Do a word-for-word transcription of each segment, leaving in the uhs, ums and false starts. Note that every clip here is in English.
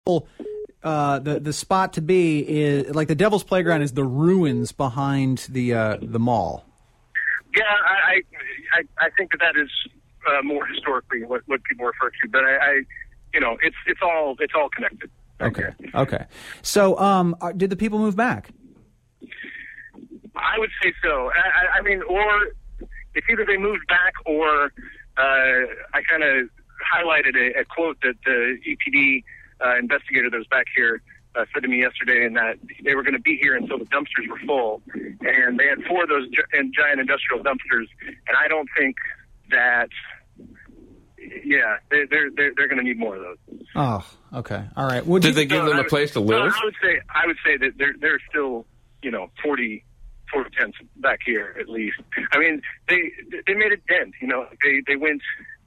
uh, the the spot to be is like the Devil's Playground is the ruins behind the uh, the mall. Yeah, I I, I think that that is uh, more historically what, what people refer to, but I, I you know it's it's all it's all connected. Okay. Okay. So, um, did the people move back? I would say so. I, I mean, or it's either they moved back or uh, I kind of highlighted a, a quote that the E P D uh, investigator that was back here uh, said to me yesterday, and that they were going to be here until the dumpsters were full, and they had four of those gi- giant industrial dumpsters, and I don't think that. Yeah, they're they're they're, they're going to need more of those. Oh, okay, all right. Would Did you, they give so them I a would, place to live? So I would say I would say that there there's still you know forty, forty tents back here at least. I mean they they made a dent. You know they they went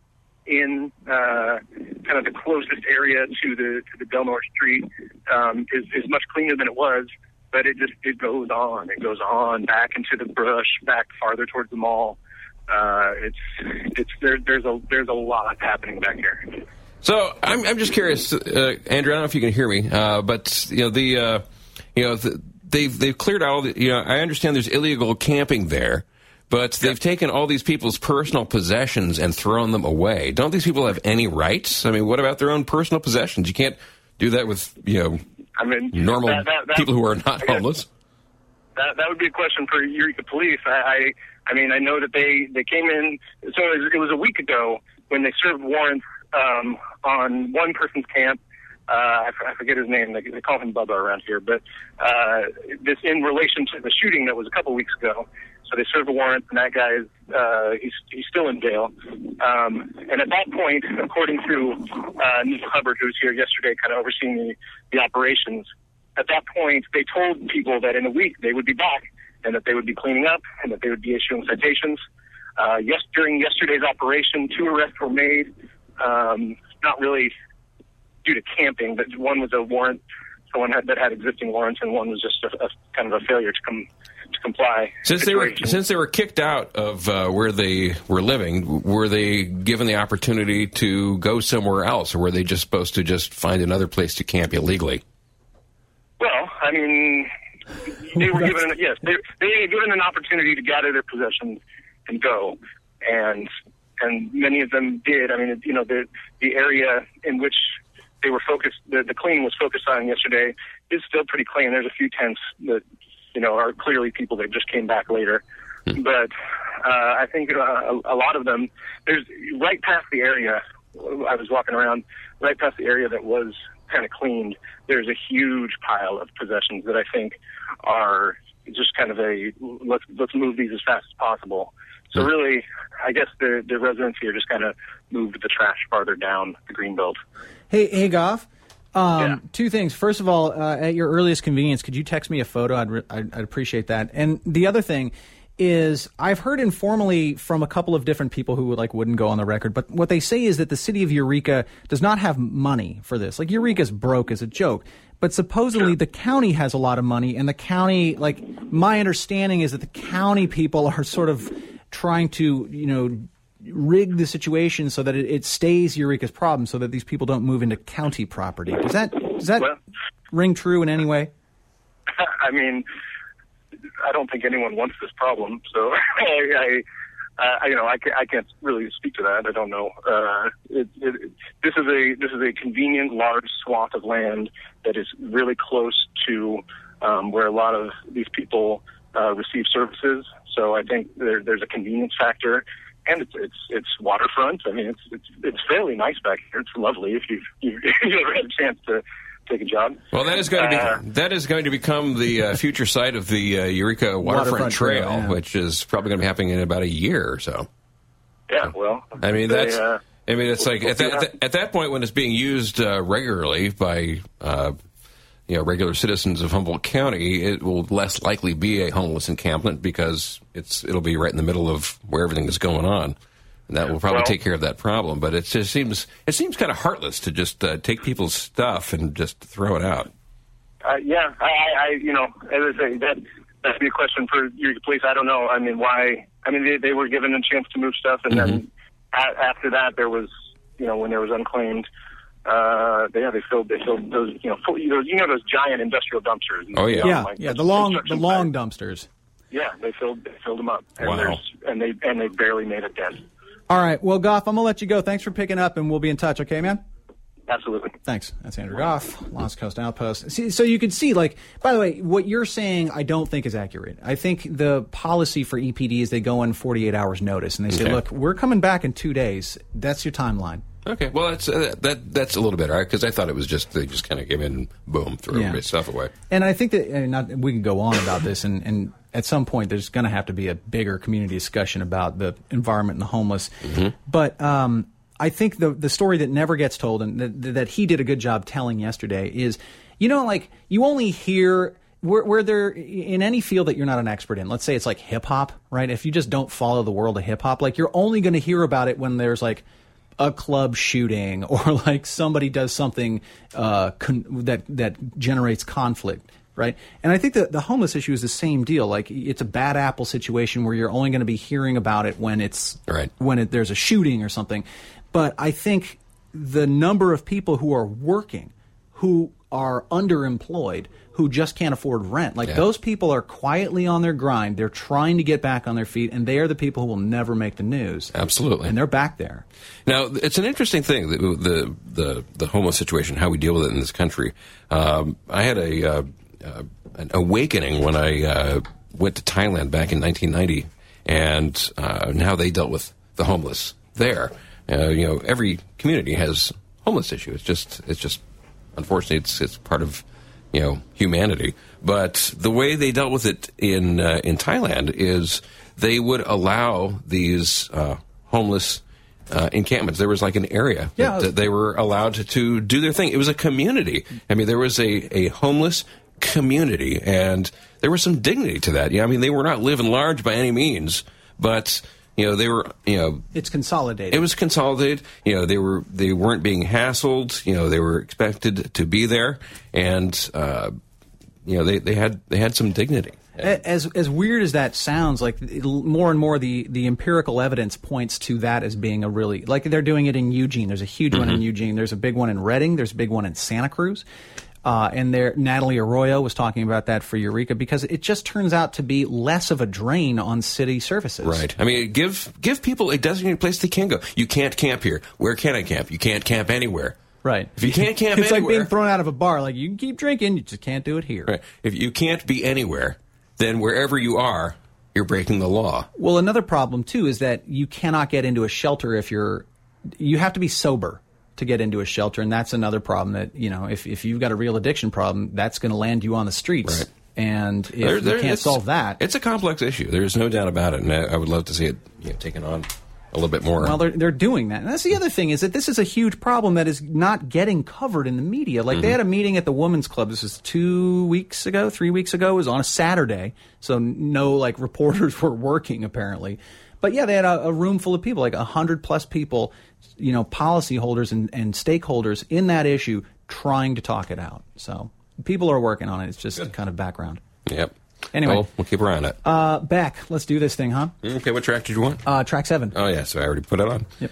in uh, kind of the closest area to the to the Belmore Street um, is is much cleaner than it was, but it just it goes on. It goes on back into the brush, back farther towards the mall. Uh, it's it's there, there's a there's a lot happening back here. So I'm I'm just curious, uh, Andrew. I don't know if you can hear me, uh, but you know the uh, you know the, they've they've cleared out all the, you know I understand there's illegal camping there, but they've yeah. taken all these people's personal possessions and thrown them away. Don't these people have any rights? I mean, what about their own personal possessions? You can't do that with you know I mean normal that, that, that, people who are not homeless. That that would be a question for Eureka Police. I. I I mean, I know that they, they came in, so it was, it was a week ago when they served warrants um, on one person's camp. Uh, I, I forget his name. They, they call him Bubba around here. But uh, this in relation to the shooting that was a couple weeks ago. So they served a warrant, and that guy is uh, he's, he's still in jail. Um, and at that point, according to uh, Neil Hubbard, who was here yesterday kind of overseeing the, the operations, at that point, they told people that in a week they would be back, and that they would be cleaning up, and that they would be issuing citations. Uh, yes, during yesterday's operation, two arrests were made, um, not really due to camping, but one was a warrant, someone had, that had existing warrants, and one was just a, a kind of a failure to come to comply. Since they were since they were kicked out of uh, where they were living, were they given the opportunity to go somewhere else, or were they just supposed to just find another place to camp illegally? Well, I mean. They were given, yes, they, they were given an opportunity to gather their possessions and go, and and many of them did. I mean, you know, the the area in which they were focused, the, the cleaning was focused on yesterday, is still pretty clean. There's a few tents that, you know, are clearly people that just came back later, but uh, I think uh, a, a lot of them, there's right past the area. I was walking around right past the area that was kind of cleaned. There's a huge pile of possessions that I think are just kind of a let's let's move these as fast as possible. So really, I guess the the residents here just kind of moved the trash farther down the greenbelt. Hey, hey, Goff. Um, yeah. Two things. First of all, uh, at your earliest convenience, could you text me a photo? I'd, re- I'd I'd appreciate that. And the other thing is, I've heard informally from a couple of different people who like wouldn't go on the record, but what they say is that the city of Eureka does not have money for this. Like, Eureka's broke as a joke, but supposedly sure. the county has a lot of money, and the county, like, my understanding is that the county people are sort of trying to, you know, rig the situation so that it, it stays Eureka's problem, so that these people don't move into county property. Does that does that well, ring true in any way? I mean, I don't think anyone wants this problem, so I, I, you know, I can't, I can't really speak to that. I don't know. Uh, it, it, this is a this is a convenient, large swath of land that is really close to um, where a lot of these people uh, receive services. So I think there, there's a convenience factor, and it's it's it's waterfront. I mean, it's it's it's fairly nice back here. It's lovely if you you you ever had a chance to take a job. Well, that is going to be uh, that is going to become the uh, future site of the uh, Eureka Waterfront, Waterfront Trail, Trail yeah. which is probably going to be happening in about a year or so. Yeah, well, I mean they, that's. Uh, I mean, it's like at that, at that point when it's being used uh, regularly by uh, you know regular citizens of Humboldt County, it will less likely be a homeless encampment because it's it'll be right in the middle of where everything is going on. And that will probably well, take care of that problem, but it just seems it seems kind of heartless to just uh, take people's stuff and just throw it out. Uh, yeah, I, I, you know, as I say, that that'd be a question for Eureka Police. I don't know. I mean, why? I mean, they, they were given a chance to move stuff, and mm-hmm. then a, after that, there was, you know, when there was unclaimed Uh, yeah, they filled they filled those you know full, you know you know those giant industrial dumpsters. Oh yeah, yeah, like, yeah. The long the construction long sites. dumpsters. Yeah, they filled they filled them up, and Wow. there's and they and they barely made a dent. All right. Well, Goff, I'm gonna let you go. Thanks for picking up, and we'll be in touch. Okay, man. Absolutely. Thanks. That's Andrew Goff, Lost Coast Outpost. See, so you can see, like, by the way, what you're saying I don't think is accurate. I think the policy for E P D is they go in forty-eight hours notice, and they say, Okay. look, we're coming back in two days. That's your timeline. Okay, well that's uh, that that's a little bit all right because I thought it was just they just kind of came in and boom threw Yeah. everybody's stuff away. And I think that and not, we can go on about this, and, and at some point there's going to have to be a bigger community discussion about the environment and the homeless. Mm-hmm. But um, I think the the story that never gets told and that, that he did a good job telling yesterday is, you know, like you only hear where, where there in any field that you're not an expert in. Let's say it's like hip hop, right? If you just don't follow the world of hip hop, like you're only going to hear about it when there's like a club shooting or like somebody does something uh, con- that that generates conflict, right? And I think that the homeless issue is the same deal. Like it's a bad apple situation where you're only going to be hearing about it when it's Right. when it, there's a shooting or something. But I think the number of people who are working, who are underemployed, who just can't afford rent, like Yeah. those people are quietly on their grind. They're trying to get back on their feet, and they are the people who will never make the news. Absolutely. And they're back there. Now, it's an interesting thing, the the the, the homeless situation, how we deal with it in this country. Um, I had a uh, uh, an awakening when I uh, went to Thailand back in nineteen ninety, and uh, how they dealt with the homeless there. Uh, you know, every community has homeless issue. It's just it's just unfortunately it's it's part of you know humanity. But the way they dealt with it in uh, in Thailand is they would allow these uh, homeless uh, encampments. There was like an area Yeah. that, that they were allowed to, to do their thing. It was a community. I mean, there was a, a homeless community, and there was some dignity to that. Yeah, I mean, they were not living large by any means, but you know, they were you know. It's consolidated. It was consolidated. You know, they were they weren't being hassled. You know, they were expected to be there, and uh, you know, they, they had they had some dignity. As as weird as that sounds, like it, more and more the, the empirical evidence points to that as being a really, like they're doing it in Eugene. There's a huge one in Eugene. There's a big one in Redding. There's a big one in Santa Cruz. Uh, and there, Natalie Arroyo was talking about that for Eureka because it just turns out to be less of a drain on city services. Right. I mean, give give people a designated place they can go. You can't camp here. Where can I camp? You can't camp anywhere. Right. If you can't camp it's anywhere, like being thrown out of a bar. Like you can keep drinking, you just can't do it here. right. If you can't be anywhere, then wherever you are, you're breaking the law. Well, another problem too is that you cannot get into a shelter if you're. You have to be sober to get into a shelter, and that's another problem. That you know, if if you've got a real addiction problem, that's going to land you on the streets. Right. And if There- there- you can't it's- solve that, It's a complex issue. There's no doubt about it, and I, I would love to see it you know, taken on a little bit more. well, they're they're doing that. And that's the other thing is that this is a huge problem that is not getting covered in the media. Like they had a meeting at the Women's Club. This was two weeks ago, three weeks ago. It was on a Saturday, so no like reporters were working apparently. But yeah, they had a, a room full of people, like a hundred plus people, you know, policyholders and, and stakeholders in that issue, trying to talk it out. So people are working on it. It's just kind of background. Yep. Anyway. Well, we'll keep an eye on it. Uh, Beck, let's do this thing, huh? Okay, what track did you want? Uh, track seven. Oh, yeah, so I already put it on. Yep.